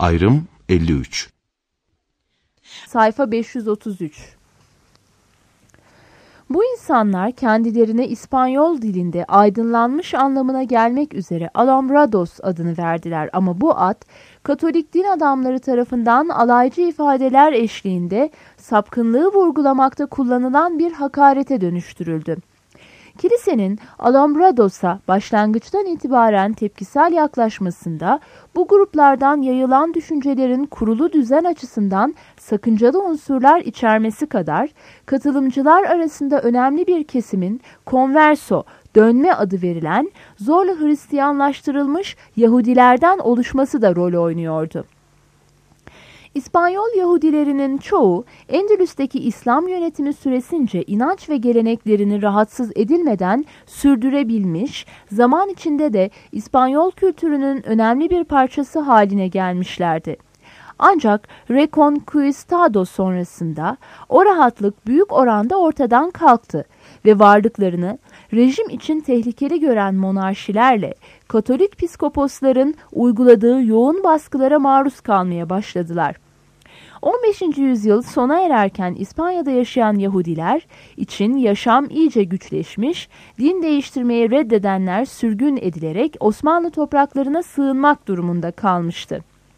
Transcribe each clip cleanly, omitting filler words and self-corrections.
Ayrım 53. Sayfa 533. Bu insanlar kendilerine İspanyol dilinde aydınlanmış anlamına gelmek üzere Alumbrados adını verdiler ama bu ad Katolik din adamları tarafından alaycı ifadeler eşliğinde sapkınlığı vurgulamakta kullanılan bir hakarete dönüştürüldü. Kilisenin Alumbrados'a başlangıçtan itibaren tepkisel yaklaşmasında bu gruplardan yayılan düşüncelerin kurulu düzen açısından sakıncalı unsurlar içermesi kadar katılımcılar arasında önemli bir kesimin konverso, dönme adı verilen zorla Hristiyanlaştırılmış Yahudilerden oluşması da rol oynuyordu. İspanyol Yahudilerinin çoğu Endülüs'teki İslam yönetimi süresince inanç ve geleneklerini rahatsız edilmeden sürdürebilmiş, zaman içinde de İspanyol kültürünün önemli bir parçası haline gelmişlerdi. Ancak Reconquistado sonrasında o rahatlık büyük oranda ortadan kalktı ve varlıklarını rejim için tehlikeli gören monarşilerle Katolik piskoposların uyguladığı yoğun baskılara maruz kalmaya başladılar. 15. yüzyıl sona ererken İspanya'da yaşayan Yahudiler için yaşam iyice güçleşmiş, din değiştirmeyi reddedenler sürgün edilerek Osmanlı topraklarına sığınmak durumunda kalmıştı.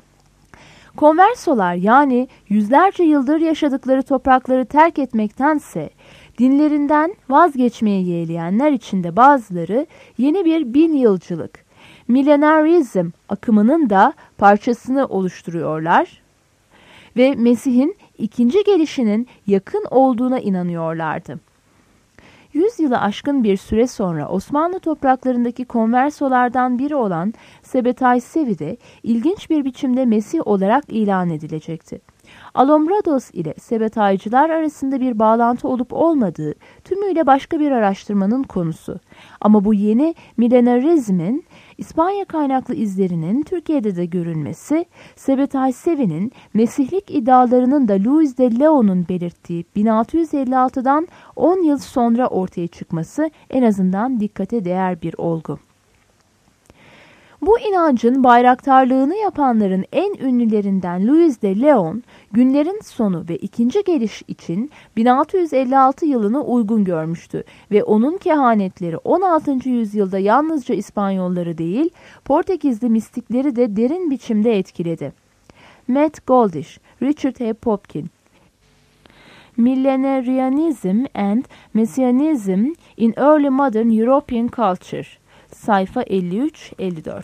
Konversolar yani yüzlerce yıldır yaşadıkları toprakları terk etmektense dinlerinden vazgeçmeyi yeğleyenler içinde bazıları yeni bir bin yılcılık, millenarizm akımının da parçasını oluşturuyorlar ve Mesih'in ikinci gelişinin yakın olduğuna inanıyorlardı. 100 yılı aşkın bir süre sonra Osmanlı topraklarındaki konversolardan biri olan Sebetay Sevi de ilginç bir biçimde Mesih olarak ilan edilecekti. Alumbrados ile Sebetaycılar arasında bir bağlantı olup olmadığı tümüyle başka bir araştırmanın konusu. Ama bu yeni millenarizmin İspanya kaynaklı izlerinin Türkiye'de de görülmesi, Sebetay Sevi'nin Mesihlik iddialarının da Luis de Leon'un belirttiği 1656'dan 10 yıl sonra ortaya çıkması en azından dikkate değer bir olgu. Bu inancın bayraktarlığını yapanların en ünlülerinden Luis de Leon, günlerin sonu ve ikinci geliş için 1656 yılını uygun görmüştü ve onun kehanetleri 16. yüzyılda yalnızca İspanyolları değil, Portekizli mistikleri de derin biçimde etkiledi. Matt Goldish, Richard H. Popkin, Millenarianism and Messianism in Early Modern European Culture, sayfa 53-54.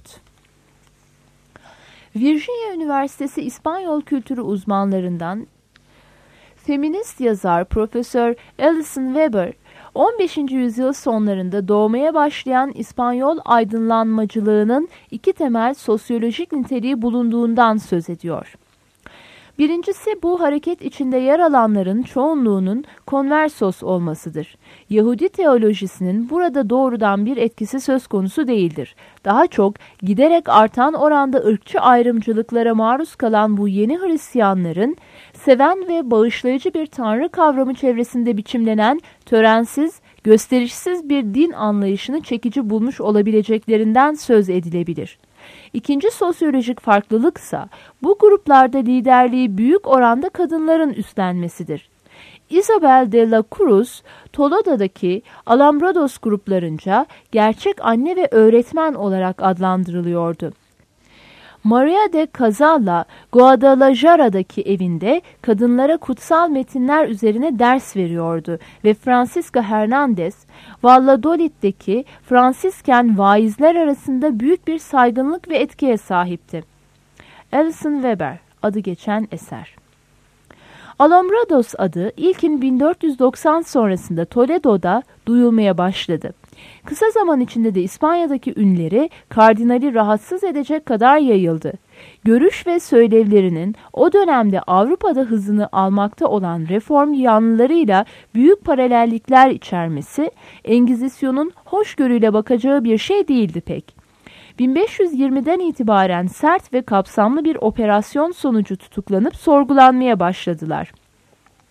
Virginia Üniversitesi İspanyol kültürü uzmanlarından feminist yazar Profesör Alison Weber, 15. yüzyıl sonlarında doğmaya başlayan İspanyol aydınlanmacılığının iki temel sosyolojik niteliği bulunduğundan söz ediyor. Birincisi bu hareket içinde yer alanların çoğunluğunun konversos olmasıdır. Yahudi teolojisinin burada doğrudan bir etkisi söz konusu değildir. Daha çok giderek artan oranda ırkçı ayrımcılıklara maruz kalan bu yeni Hristiyanların seven ve bağışlayıcı bir tanrı kavramı çevresinde biçimlenen törensiz, gösterişsiz bir din anlayışını çekici bulmuş olabileceklerinden söz edilebilir. İkinci sosyolojik farklılıksa bu gruplarda liderliği büyük oranda kadınların üstlenmesidir. Isabel de la Cruz, Toledo'daki Alumbrados gruplarınca gerçek anne ve öğretmen olarak adlandırılıyordu. Maria de Cazalla, Guadalajara'daki evinde kadınlara kutsal metinler üzerine ders veriyordu ve Francisca Hernandez, Valladolid'deki Fransisken vaizler arasında büyük bir saygınlık ve etkiye sahipti. Alison Weber, adı geçen eser. Alumbrados adı ilkin 1490 sonrasında Toledo'da duyulmaya başladı. Kısa zaman içinde de İspanya'daki ünleri kardinali rahatsız edecek kadar yayıldı. Görüş ve söylevlerinin o dönemde Avrupa'da hızını almakta olan reform yanlılarıyla büyük paralellikler içermesi, Engizisyon'un hoşgörüyle bakacağı bir şey değildi pek. 1520'den itibaren sert ve kapsamlı bir operasyon sonucu tutuklanıp sorgulanmaya başladılar.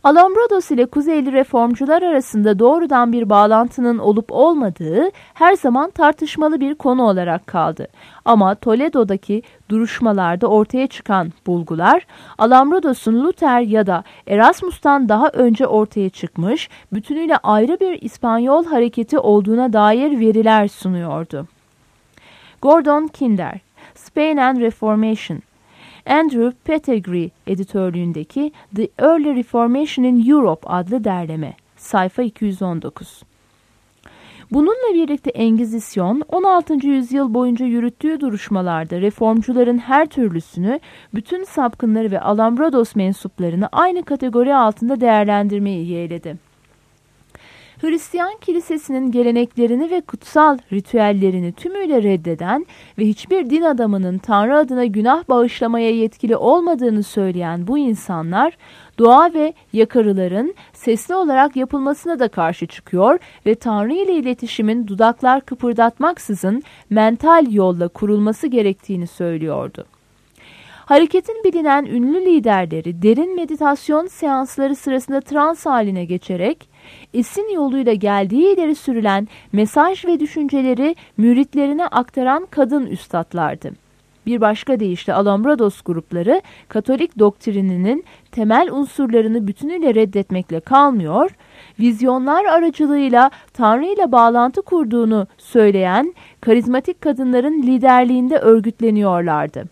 Alambrodos ile Kuzeyli reformcular arasında doğrudan bir bağlantının olup olmadığı her zaman tartışmalı bir konu olarak kaldı. Ama Toledo'daki duruşmalarda ortaya çıkan bulgular, Alambrodos'un Luther ya da Erasmus'tan daha önce ortaya çıkmış, bütünüyle ayrı bir İspanyol hareketi olduğuna dair veriler sunuyordu. Gordon Kinder, Spain and Reformation, Andrew Pettigrew editörlüğündeki The Early Reformation in Europe adlı derleme, sayfa 219. Bununla birlikte Engizisyon, 16. yüzyıl boyunca yürüttüğü duruşmalarda reformcuların her türlüsünü, bütün sapkınları ve Alambrodos mensuplarını aynı kategori altında değerlendirmeyi yeğledi. Hristiyan kilisesinin geleneklerini ve kutsal ritüellerini tümüyle reddeden ve hiçbir din adamının Tanrı adına günah bağışlamaya yetkili olmadığını söyleyen bu insanlar, dua ve yakarıların sesli olarak yapılmasına da karşı çıkıyor ve Tanrı ile iletişimin dudaklar kıpırdatmaksızın mental yolla kurulması gerektiğini söylüyordu. Hareketin bilinen ünlü liderleri derin meditasyon seansları sırasında trans haline geçerek esin yoluyla geldiği ileri sürülen mesaj ve düşünceleri müritlerine aktaran kadın üstadlardı. Bir başka deyişle Alambrodos grupları Katolik doktrininin temel unsurlarını bütünüyle reddetmekle kalmıyor, vizyonlar aracılığıyla Tanrı ile bağlantı kurduğunu söyleyen karizmatik kadınların liderliğinde örgütleniyorlardı.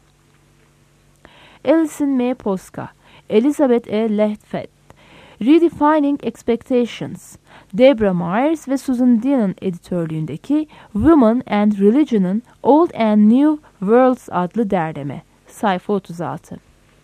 Alison M. Posca, Elizabeth E. Lehfeld, Redefining Expectations, Deborah Myers ve Susan Dean'ın editörlüğündeki Women and Religion'ın Old and New Worlds adlı derleme, sayfa 36.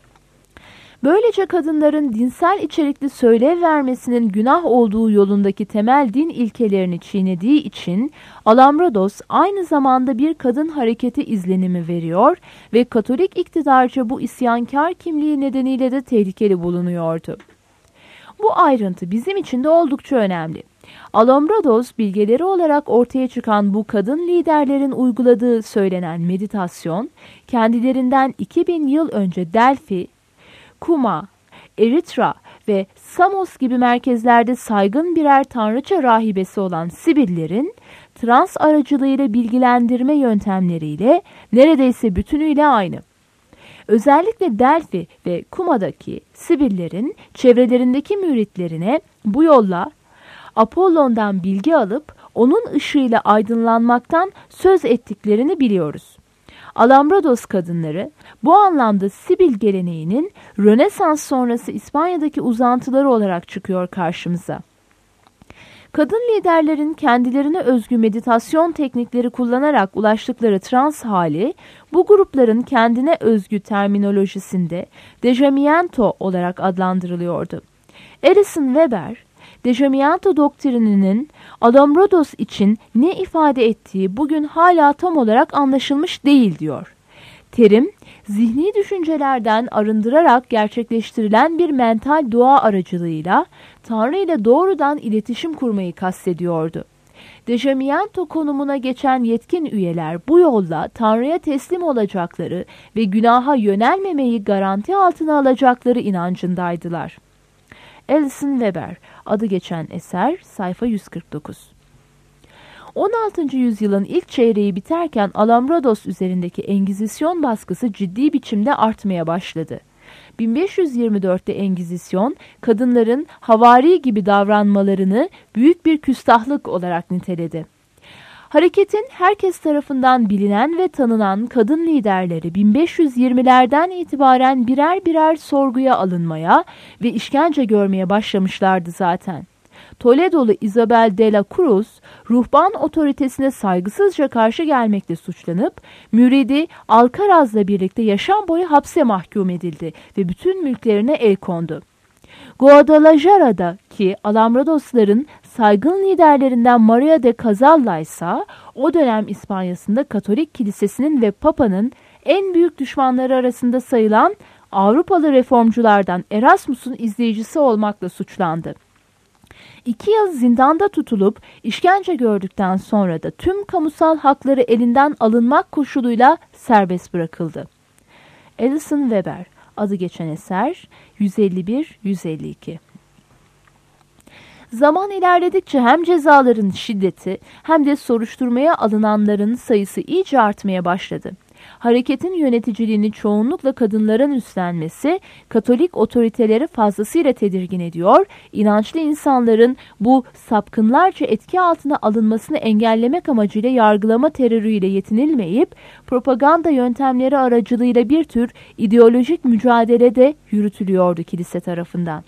Böylece kadınların dinsel içerikli söylev vermesinin günah olduğu yolundaki temel din ilkelerini çiğnediği için Alambrodos aynı zamanda bir kadın hareketi izlenimi veriyor ve Katolik iktidarca bu isyankar kimliği nedeniyle de tehlikeli bulunuyordu. Bu ayrıntı bizim için de oldukça önemli. Alambrodos bilgeleri olarak ortaya çıkan bu kadın liderlerin uyguladığı söylenen meditasyon, kendilerinden 2000 yıl önce Delphi, Kuma, Eritra ve Samos gibi merkezlerde saygın birer tanrıça rahibesi olan Sibillerin trans aracılığıyla bilgilendirme yöntemleriyle neredeyse bütünüyle aynı. Özellikle Delphi ve Kuma'daki Sibillerin çevrelerindeki müritlerine bu yolla Apollon'dan bilgi alıp onun ışığıyla aydınlanmaktan söz ettiklerini biliyoruz. Alambrodos kadınları bu anlamda Sibil geleneğinin Rönesans sonrası İspanya'daki uzantıları olarak çıkıyor karşımıza. Kadın liderlerin kendilerine özgü meditasyon teknikleri kullanarak ulaştıkları trans hali, bu grupların kendine özgü terminolojisinde dejamiento olarak adlandırılıyordu. Alison Weber, dejamiento doktrininin Alambrodos için ne ifade ettiği bugün hala tam olarak anlaşılmış değil diyor. Terim, zihni düşüncelerden arındırarak gerçekleştirilen bir mental dua aracılığıyla Tanrı ile doğrudan iletişim kurmayı kastediyordu. Dejamiento konumuna geçen yetkin üyeler bu yolla Tanrı'ya teslim olacakları ve günaha yönelmemeyi garanti altına alacakları inancındaydılar. Alison Weber, adı geçen eser, sayfa 149. 16. yüzyılın ilk çeyreği biterken Alambrodos üzerindeki Engizisyon baskısı ciddi biçimde artmaya başladı. 1524'te Engizisyon, kadınların havari gibi davranmalarını büyük bir küstahlık olarak niteledi. Hareketin herkes tarafından bilinen ve tanınan kadın liderleri 1520'lerden itibaren birer birer sorguya alınmaya ve işkence görmeye başlamışlardı zaten. Toledolu Isabel de la Cruz, ruhban otoritesine saygısızca karşı gelmekle suçlanıp, müridi Alcaraz'la birlikte yaşam boyu hapse mahkum edildi ve bütün mülklerine el kondu. Guadalajara'daki Alambrodosların saygın liderlerinden Maria de Cazalla ise o dönem İspanya'sında Katolik Kilisesi'nin ve Papa'nın en büyük düşmanları arasında sayılan Avrupalı reformculardan Erasmus'un izleyicisi olmakla suçlandı. 2 yıl zindanda tutulup işkence gördükten sonra da tüm kamusal hakları elinden alınmak koşuluyla serbest bırakıldı. Alison Weber, adı geçen eser, 151-152. Zaman ilerledikçe hem cezaların şiddeti hem de soruşturmaya alınanların sayısı iyice artmaya başladı. Hareketin yöneticiliğini çoğunlukla kadınların üstlenmesi, Katolik otoriteleri fazlasıyla tedirgin ediyor, inançlı insanların bu sapkınlarca etki altına alınmasını engellemek amacıyla yargılama terörüyle yetinilmeyip, propaganda yöntemleri aracılığıyla bir tür ideolojik mücadele de yürütülüyordu kilise tarafından.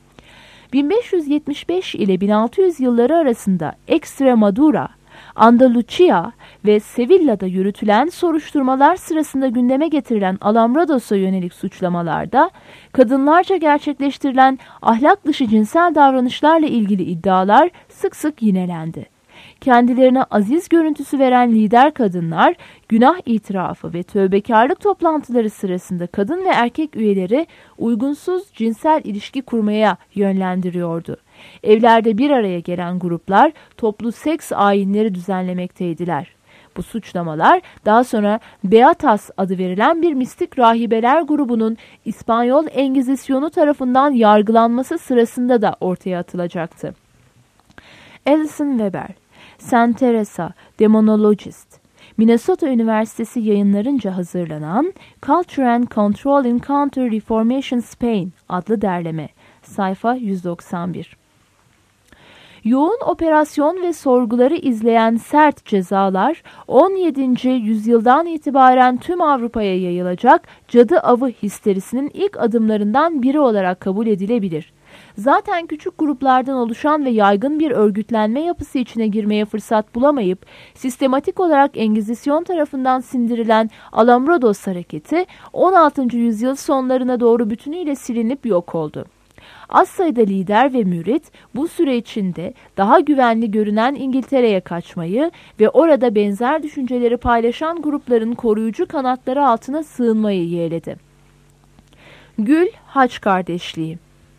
1575 ile 1600 yılları arasında Extremadura, Andalucia ve Sevilla'da yürütülen soruşturmalar sırasında gündeme getirilen Alambrados'a yönelik suçlamalarda kadınlarca gerçekleştirilen ahlak dışı cinsel davranışlarla ilgili iddialar sık sık yinelendi. Kendilerine aziz görüntüsü veren lider kadınlar, günah itirafı ve tövbekarlık toplantıları sırasında kadın ve erkek üyeleri uygunsuz cinsel ilişki kurmaya yönlendiriyordu. Evlerde bir araya gelen gruplar toplu seks ayinleri düzenlemekteydiler. Bu suçlamalar daha sonra Beatas adı verilen bir mistik rahibeler grubunun İspanyol Engizisyonu tarafından yargılanması sırasında da ortaya atılacaktı. Alison Weber, Saint Teresa, Demonologist, Minnesota Üniversitesi yayınlarınca hazırlanan Culture and Control in Counter-Reformation Spain adlı derleme, sayfa 191. Yoğun operasyon ve sorguları izleyen sert cezalar 17. yüzyıldan itibaren tüm Avrupa'ya yayılacak cadı avı histerisinin ilk adımlarından biri olarak kabul edilebilir. Zaten küçük gruplardan oluşan ve yaygın bir örgütlenme yapısı içine girmeye fırsat bulamayıp sistematik olarak Engizisyon tarafından sindirilen Alambrodos hareketi 16. yüzyıl sonlarına doğru bütünüyle silinip yok oldu. Az sayıda lider ve mürit bu süre içinde daha güvenli görünen İngiltere'ye kaçmayı ve orada benzer düşünceleri paylaşan grupların koruyucu kanatları altına sığınmayı yeğledi. Gül Haç Kardeşliği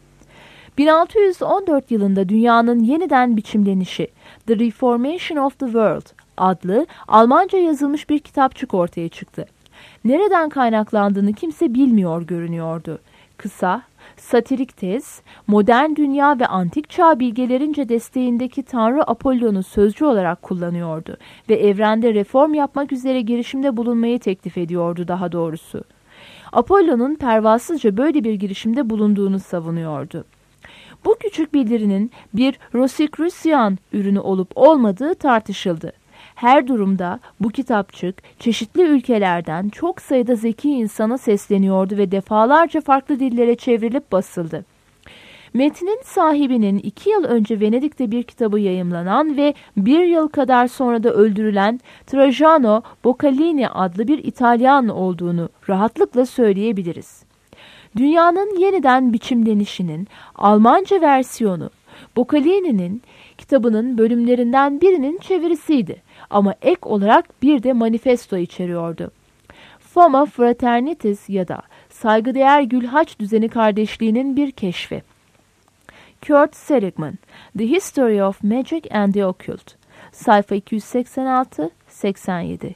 1614 yılında dünyanın yeniden biçimlenişi The Reformation of the World adlı Almanca yazılmış bir kitapçık ortaya çıktı. Nereden kaynaklandığını kimse bilmiyor görünüyordu. Kısa, satirik tez, modern dünya ve antik çağ bilgelerince desteğindeki Tanrı Apollon'u sözcü olarak kullanıyordu ve evrende reform yapmak üzere girişimde bulunmayı teklif ediyordu daha doğrusu. Apollon'un pervasızca böyle bir girişimde bulunduğunu savunuyordu. Bu küçük bildirinin bir Rosicrucian ürünü olup olmadığı tartışıldı. Her durumda bu kitapçık çeşitli ülkelerden çok sayıda zeki insana sesleniyordu ve defalarca farklı dillere çevrilip basıldı. Metnin sahibinin 2 yıl önce Venedik'te bir kitabı yayımlanan ve 1 yıl kadar sonra da öldürülen Trajano Boccalini adlı bir İtalyan olduğunu rahatlıkla söyleyebiliriz. Dünyanın yeniden biçimlenişinin Almanca versiyonu Boccalini'nin kitabının bölümlerinden birinin çevirisiydi ama ek olarak bir de manifesto içeriyordu. Fama Fraternitas ya da saygıdeğer Gülhaç Düzeni Kardeşliği'nin bir keşfi. Kurt Seligman, The History of Magic and the Occult, sayfa 286-87.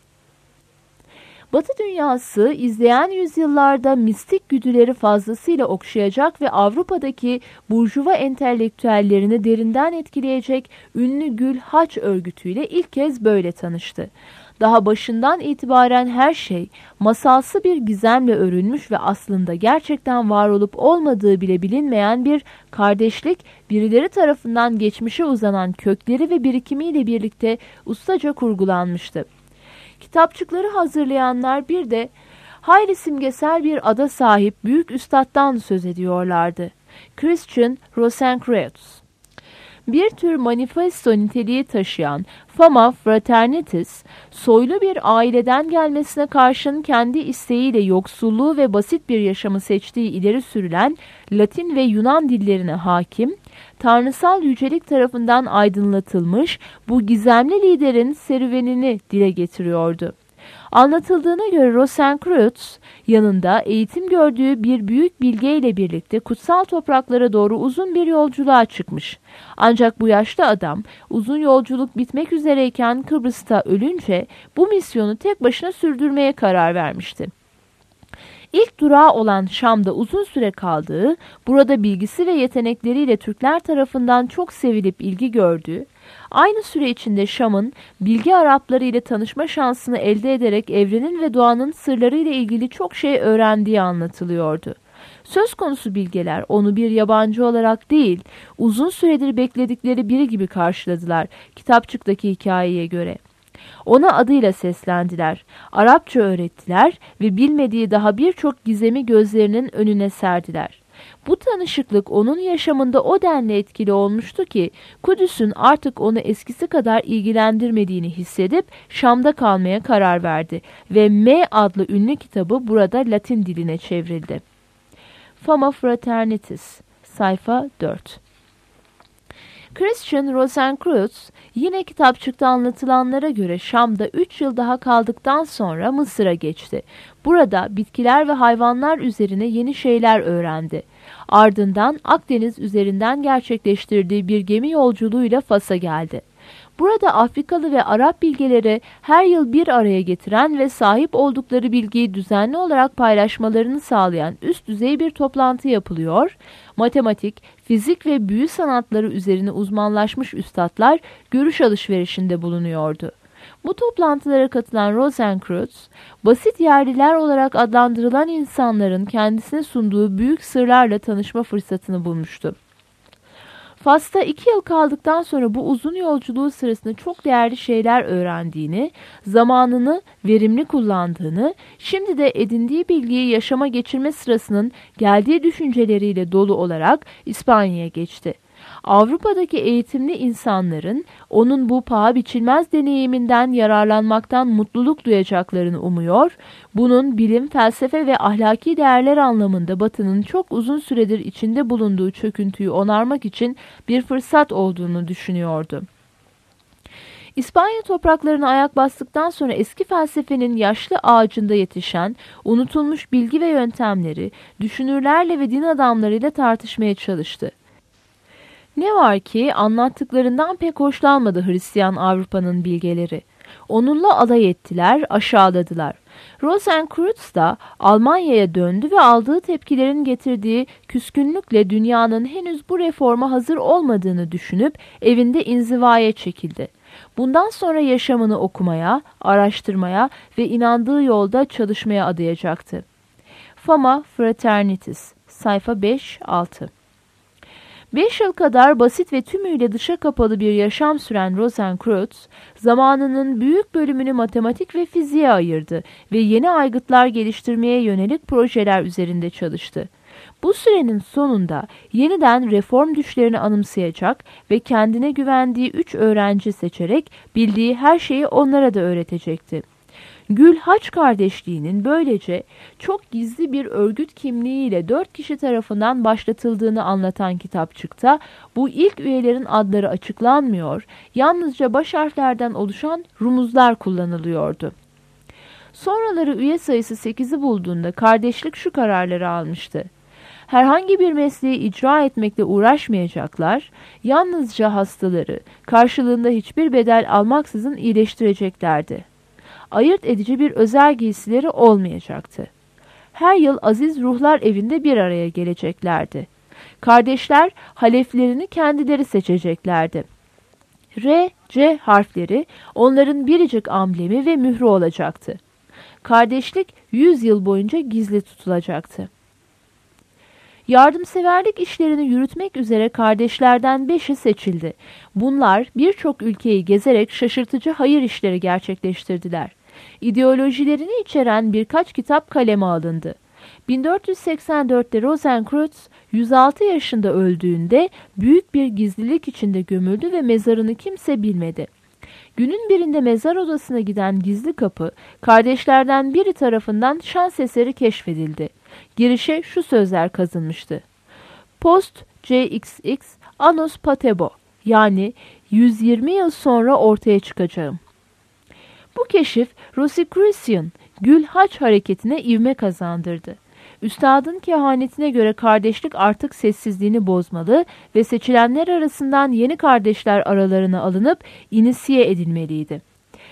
Batı dünyası izleyen yüzyıllarda mistik güdüleri fazlasıyla okşayacak ve Avrupa'daki burjuva entelektüellerini derinden etkileyecek ünlü Gül Haç örgütüyle ilk kez böyle tanıştı. Daha başından itibaren her şey masalsı bir gizemle örülmüş ve aslında gerçekten var olup olmadığı bile bilinmeyen bir kardeşlik, birileri tarafından geçmişe uzanan kökleri ve birikimiyle birlikte ustaca kurgulanmıştı. Kitapçıkları hazırlayanlar bir de hayli simgesel bir ada sahip büyük üstattan söz ediyorlardı. Christian Rosenkreutz. Bir tür manifesto niteliği taşıyan Fama Fraternitas, soylu bir aileden gelmesine karşın kendi isteğiyle yoksulluğu ve basit bir yaşamı seçtiği ileri sürülen Latin ve Yunan dillerine hakim, tanrısal yücelik tarafından aydınlatılmış bu gizemli liderin serüvenini dile getiriyordu. Anlatıldığına göre Rosenkreutz yanında eğitim gördüğü bir büyük bilgeyle birlikte kutsal topraklara doğru uzun bir yolculuğa çıkmış. Ancak bu yaşlı adam uzun yolculuk bitmek üzereyken Kıbrıs'ta ölünce bu misyonu tek başına sürdürmeye karar vermişti. İlk durağı olan Şam'da uzun süre kaldığı, burada bilgisi ve yetenekleriyle Türkler tarafından çok sevilip ilgi gördüğü, aynı süre içinde Şam'ın bilgi Arapları ile tanışma şansını elde ederek evrenin ve doğanın sırları ile ilgili çok şey öğrendiği anlatılıyordu. Söz konusu bilgeler onu bir yabancı olarak değil, uzun süredir bekledikleri biri gibi karşıladılar kitapçıktaki hikayeye göre. Ona adıyla seslendiler, Arapça öğrettiler ve bilmediği daha birçok gizemi gözlerinin önüne serdiler. Bu tanışıklık onun yaşamında o denli etkili olmuştu ki Kudüs'ün artık onu eskisi kadar ilgilendirmediğini hissedip Şam'da kalmaya karar verdi ve M adlı ünlü kitabı burada Latin diline çevrildi. Fama Fraternitis, sayfa 4. Christian Rosenkreutz yine kitapçıkta anlatılanlara göre Şam'da 3 yıl daha kaldıktan sonra Mısır'a geçti. Burada bitkiler ve hayvanlar üzerine yeni şeyler öğrendi. Ardından Akdeniz üzerinden gerçekleştirdiği bir gemi yolculuğuyla Fas'a geldi. Burada Afrikalı ve Arap bilgeleri her yıl bir araya getiren ve sahip oldukları bilgiyi düzenli olarak paylaşmalarını sağlayan üst düzey bir toplantı yapılıyor. Matematik, fizik ve büyü sanatları üzerine uzmanlaşmış üstadlar görüş alışverişinde bulunuyordu. Bu toplantılara katılan Rosenkreutz, basit yerliler olarak adlandırılan insanların kendisine sunduğu büyük sırlarla tanışma fırsatını bulmuştu. Fas'ta 2 yıl kaldıktan sonra bu uzun yolculuğu sırasında çok değerli şeyler öğrendiğini, zamanını verimli kullandığını, şimdi de edindiği bilgiyi yaşama geçirme sırasının geldiği düşünceleriyle dolu olarak İspanya'ya geçti. Avrupa'daki eğitimli insanların onun bu paha biçilmez deneyiminden yararlanmaktan mutluluk duyacaklarını umuyor, bunun bilim, felsefe ve ahlaki değerler anlamında Batı'nın çok uzun süredir içinde bulunduğu çöküntüyü onarmak için bir fırsat olduğunu düşünüyordu. İspanya topraklarına ayak bastıktan sonra eski felsefenin yaşlı ağacında yetişen, unutulmuş bilgi ve yöntemleri düşünürlerle ve din adamlarıyla tartışmaya çalıştı. Ne var ki anlattıklarından pek hoşlanmadı Hristiyan Avrupa'nın bilgeleri. Onunla alay ettiler, aşağıladılar. Rosenkreutz da Almanya'ya döndü ve aldığı tepkilerin getirdiği küskünlükle dünyanın henüz bu reforma hazır olmadığını düşünüp evinde inzivaya çekildi. Bundan sonra yaşamını okumaya, araştırmaya ve inandığı yolda çalışmaya adayacaktı. Fama Fraternitis, sayfa 5-6. 5 yıl kadar basit ve tümüyle dışa kapalı bir yaşam süren Rosenkreutz, zamanının büyük bölümünü matematik ve fiziğe ayırdı ve yeni aygıtlar geliştirmeye yönelik projeler üzerinde çalıştı. Bu sürenin sonunda yeniden reform düşlerini anımsayacak ve kendine güvendiği 3 öğrenci seçerek bildiği her şeyi onlara da öğretecekti. Gül-Haç kardeşliğinin böylece çok gizli bir örgüt kimliğiyle 4 kişi tarafından başlatıldığını anlatan kitapçıkta bu ilk üyelerin adları açıklanmıyor, yalnızca baş harflerden oluşan rumuzlar kullanılıyordu. Sonraları üye sayısı 8'i bulduğunda kardeşlik şu kararları almıştı. Herhangi bir mesleği icra etmekle uğraşmayacaklar, yalnızca hastaları karşılığında hiçbir bedel almaksızın iyileştireceklerdi. Ayırt edici bir özel giysileri olmayacaktı. Her yıl aziz ruhlar evinde bir araya geleceklerdi. Kardeşler haleflerini kendileri seçeceklerdi. R, C harfleri onların biricik amblemi ve mührü olacaktı. Kardeşlik 100 yıl boyunca gizli tutulacaktı. Yardımseverlik işlerini yürütmek üzere kardeşlerden 5'i seçildi. Bunlar birçok ülkeyi gezerek şaşırtıcı hayır işleri gerçekleştirdiler. İdeolojilerini içeren birkaç kitap kaleme alındı. 1484'te Rosenkreutz 106 yaşında öldüğünde büyük bir gizlilik içinde gömüldü ve mezarını kimse bilmedi. Günün birinde mezar odasına giden gizli kapı kardeşlerden biri tarafından şans eseri keşfedildi. Girişe şu sözler kazınmıştı. Post CXX Annus Patebo, yani 120 yıl sonra ortaya çıkacağım. Bu keşif Rosicrucian Gül-Haç hareketine ivme kazandırdı. Üstadın kehanetine göre kardeşlik artık sessizliğini bozmalı ve seçilenler arasından yeni kardeşler aralarına alınıp inisiye edilmeliydi.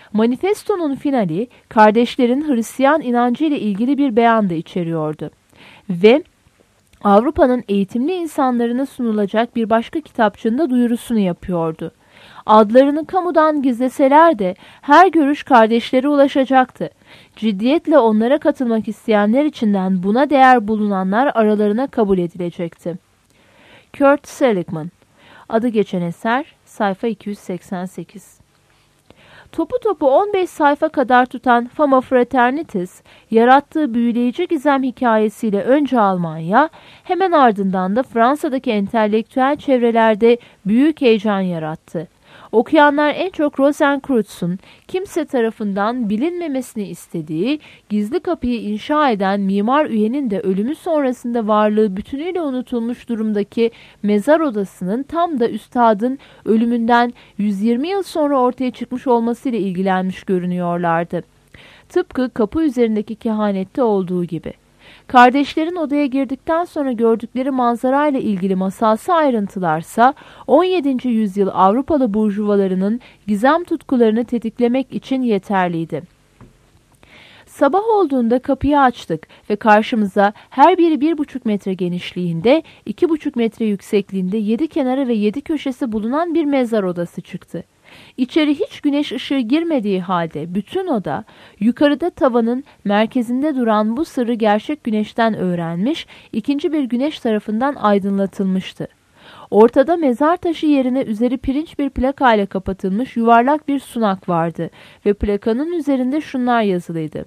Manifestonun finali, kardeşlerin Hristiyan inancı ile ilgili bir beyan da içeriyordu. Ve Avrupa'nın eğitimli insanlarına sunulacak bir başka kitapçığın da duyurusunu yapıyordu. Adlarını kamudan gizleseler de her görüş kardeşlere ulaşacaktı. Ciddiyetle onlara katılmak isteyenler içinden buna değer bulunanlar aralarına kabul edilecekti. Kurt Seligman, adı geçen eser, sayfa 288. Topu 15 sayfa kadar tutan Fama Fraternitas, yarattığı büyüleyici gizem hikayesiyle önce Almanya, hemen ardından da Fransa'daki entelektüel çevrelerde büyük heyecan yarattı. Okuyanlar en çok Rosenkreuz'un kimse tarafından bilinmemesini istediği, gizli kapıyı inşa eden mimar üyenin de ölümü sonrasında varlığı bütünüyle unutulmuş durumdaki mezar odasının tam da üstadın ölümünden 120 yıl sonra ortaya çıkmış olmasıyla ilgilenmiş görünüyorlardı. Tıpkı kapı üzerindeki kehanette olduğu gibi. Kardeşlerin odaya girdikten sonra gördükleri manzarayla ilgili masalsı ayrıntılarsa 17. yüzyıl Avrupalı burjuvalarının gizem tutkularını tetiklemek için yeterliydi. Sabah olduğunda kapıyı açtık ve karşımıza her biri 1,5 metre genişliğinde, 2,5 metre yüksekliğinde 7 kenarı ve 7 köşesi bulunan bir mezar odası çıktı. İçeri hiç güneş ışığı girmediği halde bütün oda, yukarıda tavanın merkezinde duran bu sırrı gerçek güneşten öğrenmiş, ikinci bir güneş tarafından aydınlatılmıştı. Ortada mezar taşı yerine üzeri pirinç bir plakayla kapatılmış yuvarlak bir sunak vardı ve plakanın üzerinde şunlar yazılıydı: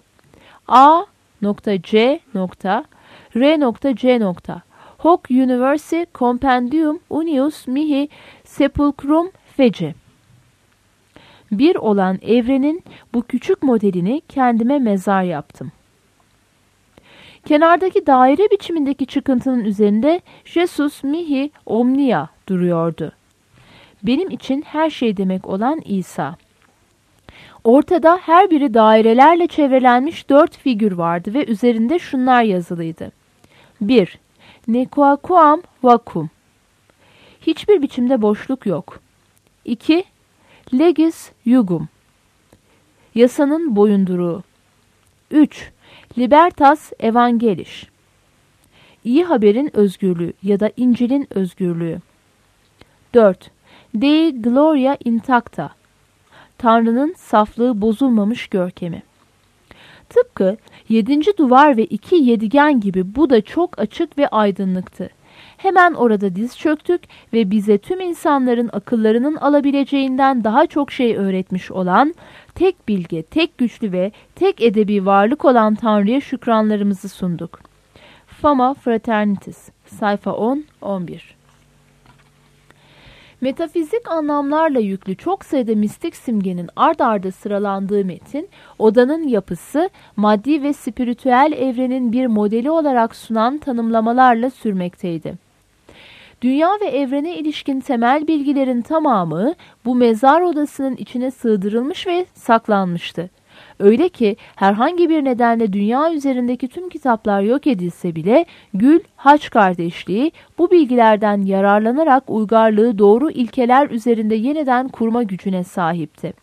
A.C. R.C. Hoc Universi Compendium Unius Mihi Sepulcrum Feci. Bir olan evrenin bu küçük modelini kendime mezar yaptım. Kenardaki daire biçimindeki çıkıntının üzerinde Jesus mihi omnia duruyordu. Benim için her şey demek olan İsa. Ortada her biri dairelerle çevrelenmiş 4 figür vardı ve üzerinde şunlar yazılıydı. 1. Nequaquam vacuum. Hiçbir biçimde boşluk yok. 2. Legis jugum. Yasanın boyunduruğu. 3. Libertas evangelis. İyi haberin özgürlüğü ya da İncil'in özgürlüğü. 4. Dei gloria intacta. Tanrı'nın saflığı bozulmamış görkemi. Tıpkı 7. duvar ve 2 yedigen gibi bu da çok açık ve aydınlıktı. Hemen orada diz çöktük ve bize tüm insanların akıllarının alabileceğinden daha çok şey öğretmiş olan, tek bilge, tek güçlü ve tek edebi varlık olan Tanrı'ya şükranlarımızı sunduk. Fama Fraternitas, sayfa 10-11. Metafizik anlamlarla yüklü çok sayıda mistik simgenin ard arda sıralandığı metin, odanın yapısı, maddi ve spiritüel evrenin bir modeli olarak sunan tanımlamalarla sürmekteydi. Dünya ve evrene ilişkin temel bilgilerin tamamı bu mezar odasının içine sığdırılmış ve saklanmıştı. Öyle ki herhangi bir nedenle dünya üzerindeki tüm kitaplar yok edilse bile Gül Haç kardeşliği bu bilgilerden yararlanarak uygarlığı doğru ilkeler üzerinde yeniden kurma gücüne sahipti.